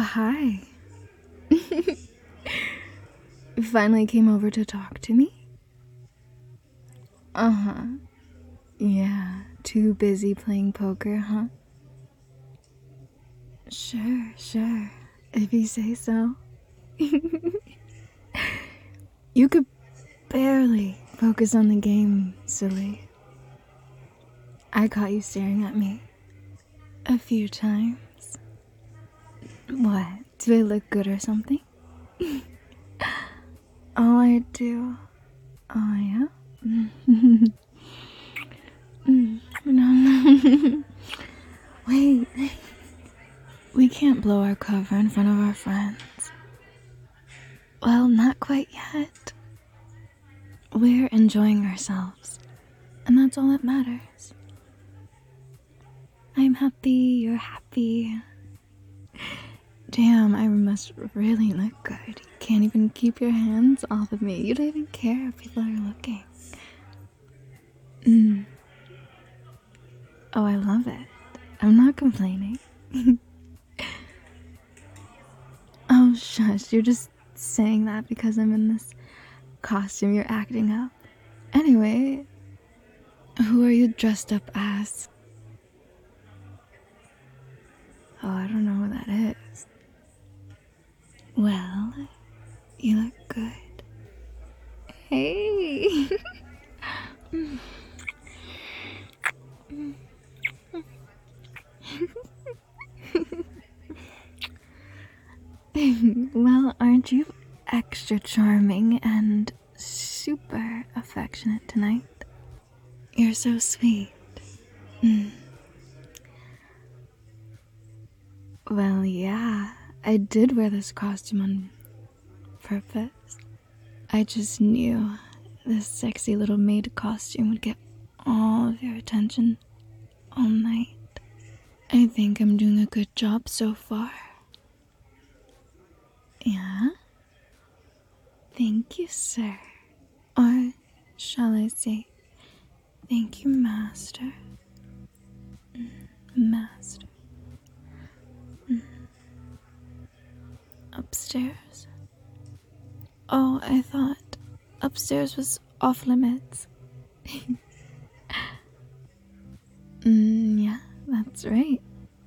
hi. You finally came over to talk to me? Uh-huh. Yeah, too busy playing poker, huh? Sure. If you say so. You could barely focus on the game, silly. I caught you staring at me a few times. What? Do I look good or something? Oh, I do. Oh, yeah? No. Wait. We can't blow our cover in front of our friends. Well, not quite yet. We're enjoying ourselves, and that's all that matters. I'm happy, you're happy. Damn, I must really look good. You can't even keep your hands off of me. You don't even care if people are looking. Oh, I love it. I'm not complaining. Oh, shush. You're just saying that because I'm in this costume you're acting up. Anyway, who are you dressed up as? Oh, I don't know who that is. Well, you look good. Hey! Well, aren't you extra charming and super affectionate tonight? You're so sweet. Well, yeah, I did wear this costume on purpose. I just knew this sexy little maid costume would get all of your attention all night. I think I'm doing a good job so far. Yeah? Thank you, sir. Or shall I say, thank you, master. Master. Upstairs? Oh, I thought upstairs was off limits. Yeah, that's right.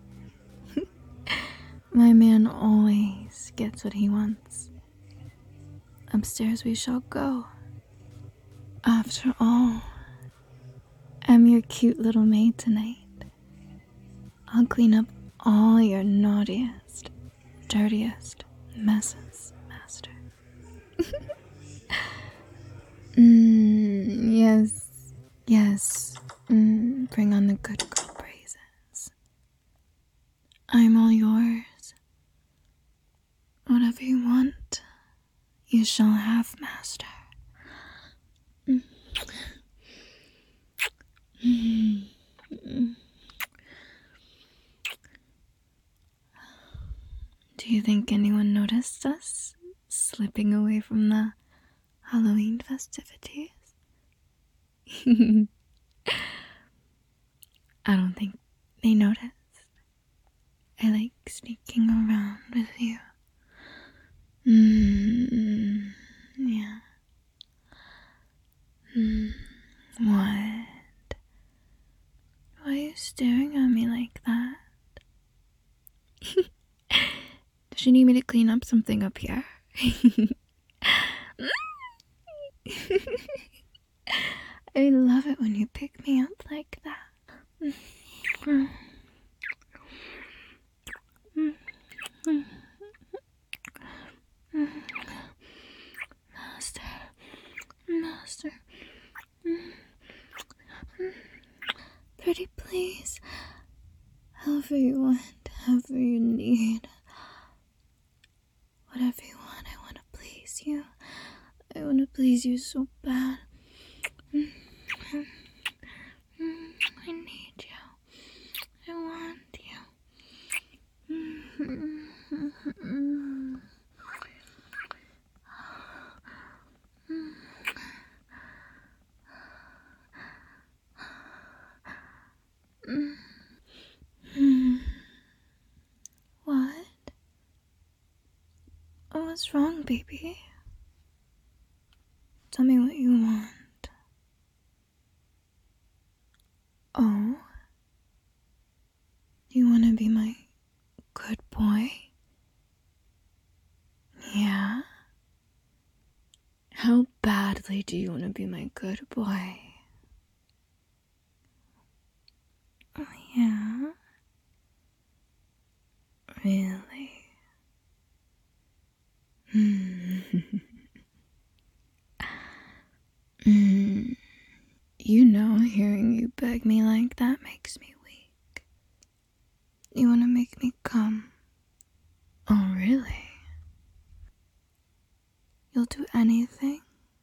My man always gets what he wants. Upstairs we shall go. After all, I'm your cute little maid tonight. I'll clean up all your naughtiest, dirtiest messes, master. Yes. Bring on the good girl praises. I'm all yours. Whatever you want, you shall have, master. Do you think anyone noticed us slipping away from the Halloween festivities? I don't think they noticed. I like sneaking around with you. Yeah. What? Why are you staring at me like that? Does she need me to clean up something up here? I love it when you pick me up like that. Master. Pretty please. However you want, however you need. Whatever you want, I want to please you. I want to please you so bad. I need you. I want you. What? What's wrong, baby? Tell me what you want. Oh? You want to be my good boy? Yeah? How badly do you want to be my good boy? Oh, yeah? Really? You know, hearing you beg me like that makes me weak. You want to make me come? Oh, really? You'll do anything?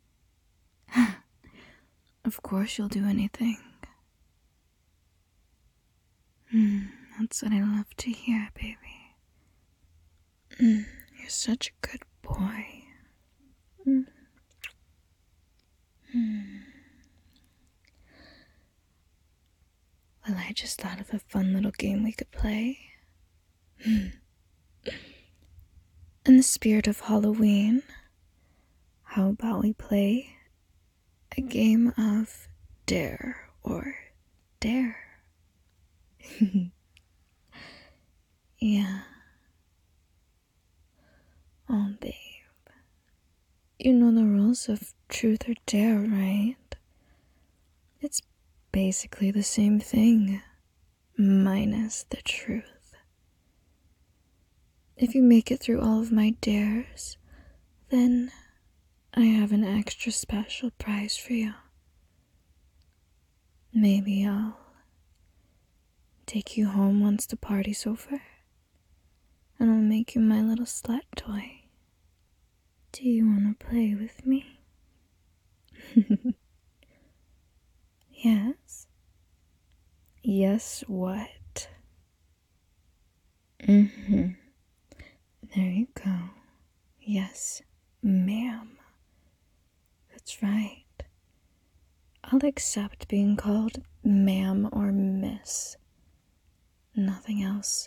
Of course you'll do anything. That's what I love to hear, baby. You're such a good boy. Well, I just thought of a fun little game we could play. In the spirit of Halloween, how about we play a game of Dare or Dare? Yeah. Oh, babe. You know the rules of Truth or Dare, right? It's basically the same thing, minus the truth. If you make it through all of my dares, then I have an extra special prize for you. Maybe I'll take you home once the party's over, and I'll make you my little slut toy. Do you want to play with me? Yes? Yes, what? There you go. Yes, ma'am. That's right. I'll accept being called ma'am or miss. Nothing else.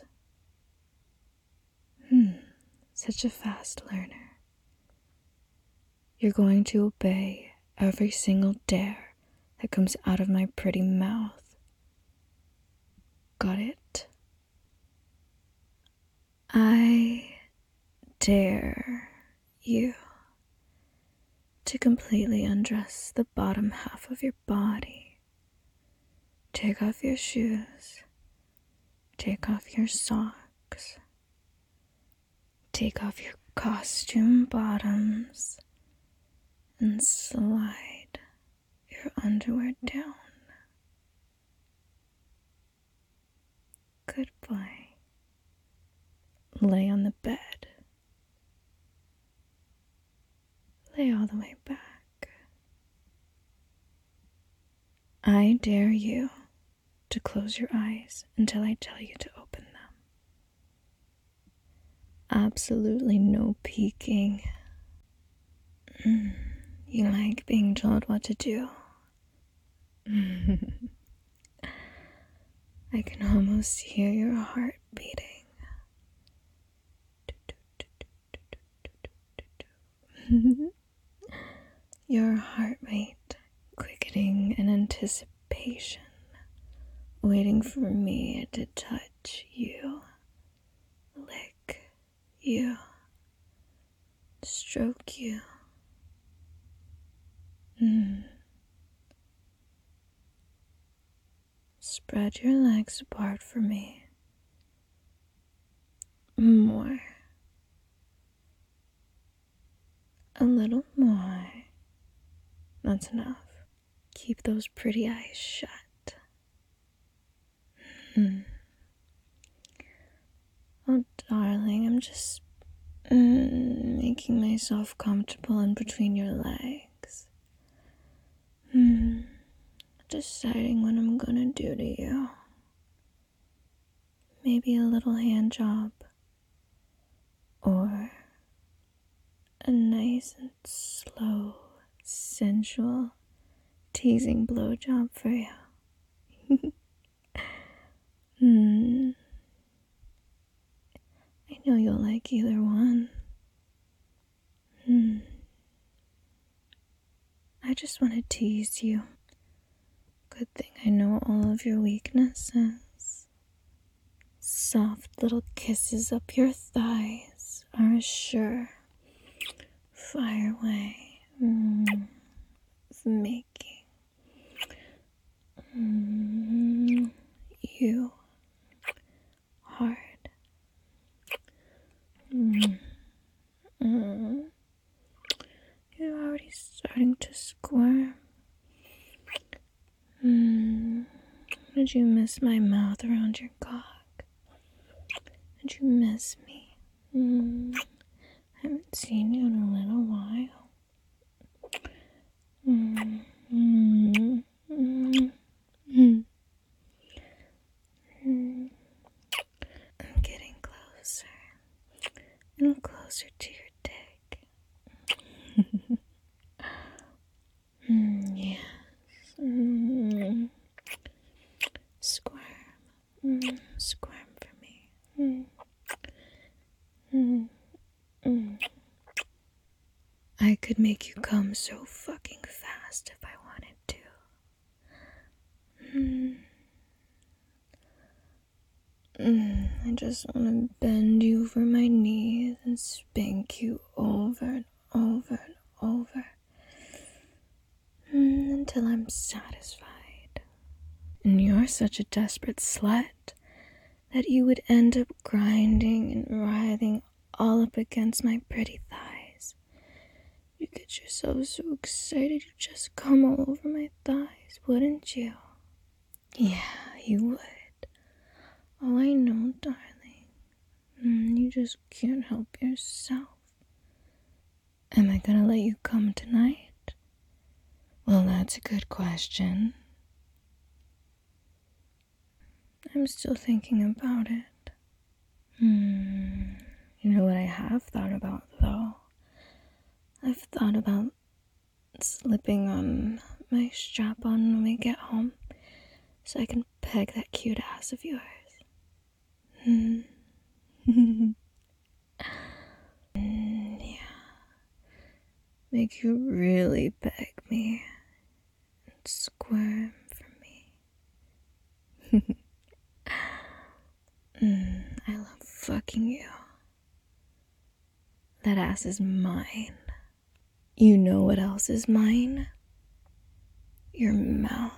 Such a fast learner. You're going to obey every single dare that comes out of my pretty mouth. Got it? I dare you to completely undress the bottom half of your body. Take off your shoes. Take off your socks. Take off your costume bottoms and slide your underwear down. Good boy. Lay on the bed. Lay all the way back. I dare you to close your eyes until I tell you to open them. Absolutely no peeking. You like being told what to do. I can almost hear your heart beating. Your heart rate quickening in anticipation, waiting for me to touch you, lick you, stroke you. Spread your legs apart for me. More. A little more. That's enough. Keep those pretty eyes shut. Oh, darling, I'm just making myself comfortable in between your legs. Deciding what I'm gonna do to you. Maybe a little hand job. Or a nice and slow, sensual, teasing blowjob for you. I know you'll like either one. I just want to tease you. Good thing I know all of your weaknesses. Soft little kisses up your thighs are a sure fire way of making you hard. You're already starting to squirm. Did you miss my mouth around your cock? Did you miss me? Haven't seen you in a little while. I'm getting closer and closer to your dick. Yes. Squirm. Squirm for me. I could make you come so fucking fast if I wanted to. I just want to bend you over my knees and spank you over and over and over until I'm satisfied. And you're such a desperate slut that you would end up grinding and writhing all up against my pretty thighs. You get yourself so excited you'd just come all over my thighs, wouldn't you? Yeah, you would. Oh, I know, darling. You just can't help yourself. Am I gonna let you come tonight? Well, that's a good question. I'm still thinking about it. You know what I have thought about, though? I've thought about slipping on my strap-on when we get home so I can peg that cute ass of yours. Yeah. Make you really peg me and squirm for me. I love fucking you. That ass is mine. You know what else is mine? Your mouth.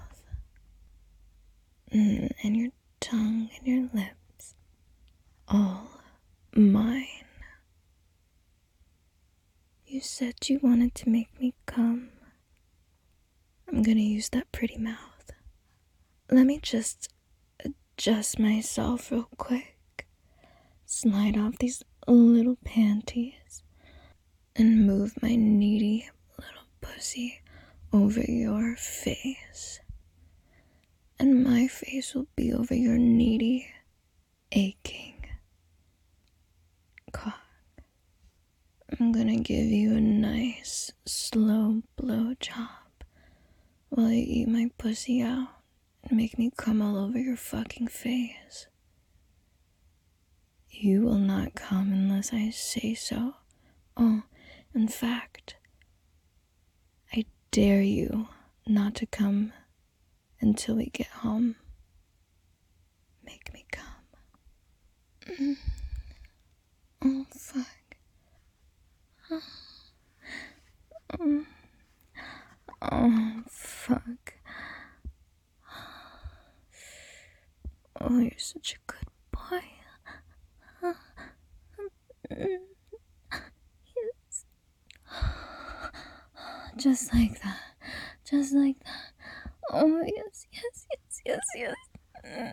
And your tongue and your lips. All mine. You said you wanted to make me come. I'm gonna use that pretty mouth. Let me just adjust myself real quick. Slide off these little panties and move my needy little pussy over your face. And my face will be over your needy, aching cock. I'm gonna give you a nice, slow blow job while you eat my pussy out and make me come all over your fucking face. You will not come unless I say so. Oh, in fact, I dare you not to come until we get home. Make me come. Oh, fuck. Oh, fuck. Oh, you're such a good boy. Yes. Just like that. Just like that. Oh, yes, yes, yes, yes, yes.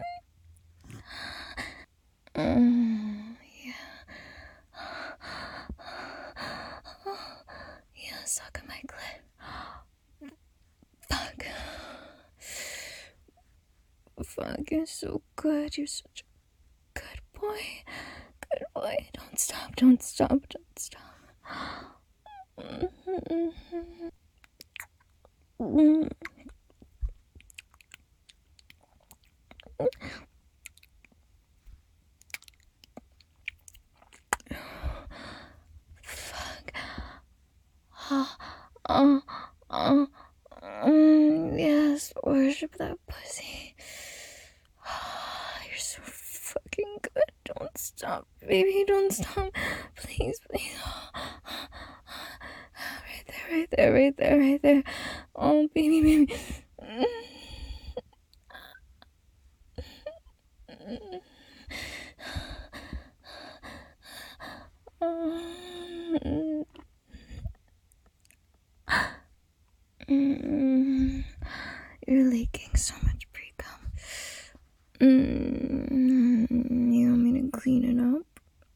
Yeah. Yeah, suck on my clit. Fuck. Fuck, you're so good. You're such a good boy. Good boy. Don't stop, don't stop, don't stop. Fuck. Baby, don't stop. Please, please. Right there, right there, right there, right there. Oh, baby, baby. You're leaking so much pre-cum. You want me to clean it up?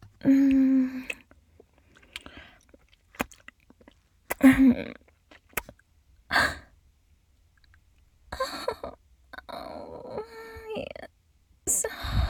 Oh, yes.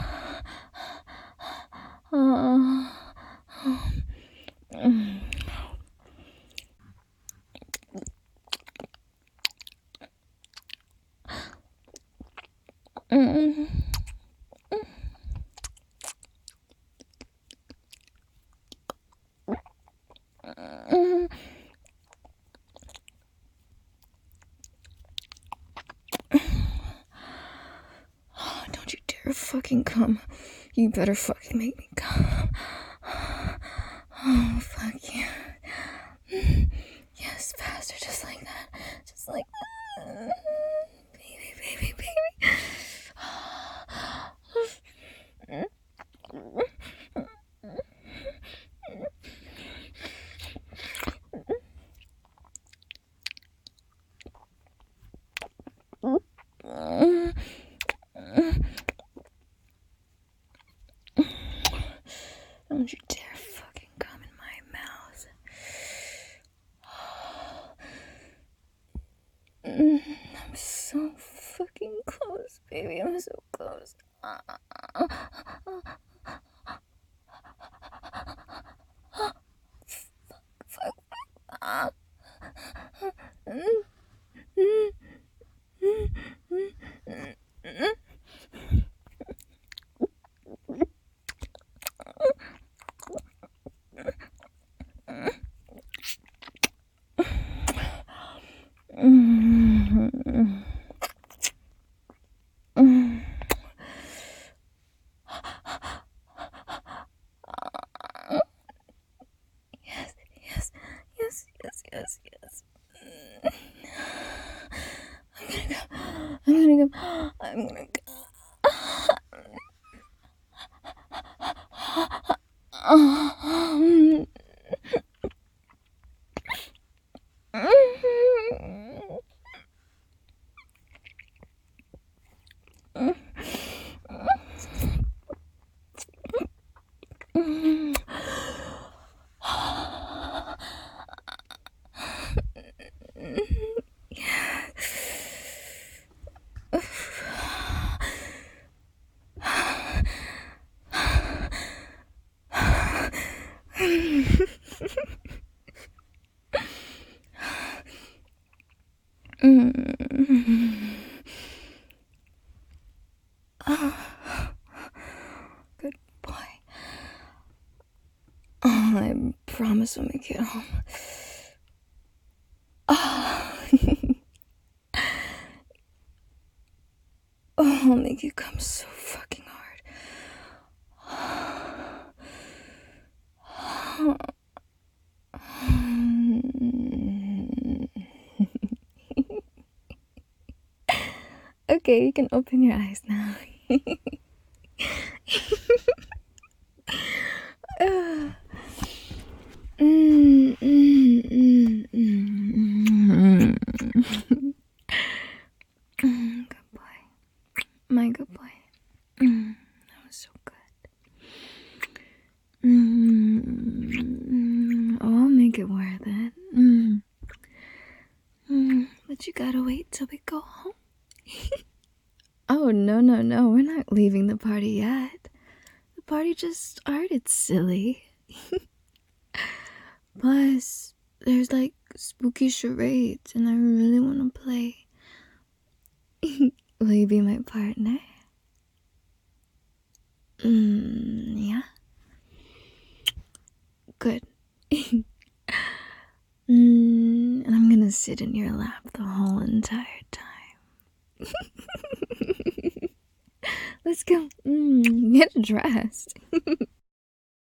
Don't you dare fucking come. You better fucking make me come. Oh, fuck you. Yes, faster, just like that. Just like that. Baby, baby, baby. Don't you dare fucking come in my mouth. I'm so fucking close, baby. I'm so close. Fuck. Yes. I'm gonna go. Good boy. I promise when we get home. I'll make you come so fucking hard. Okay, you can open your eyes now. Good boy. My good boy. That was so good. I'll make it worth it. But you gotta wait till we go home. Oh, no. We're not leaving the party yet. The party just started, silly. Plus, there's like spooky charades, and I really want to play. Will you be my partner? Yeah? Good. And I'm gonna sit in your lap the whole entire time. Let's go. Get dressed.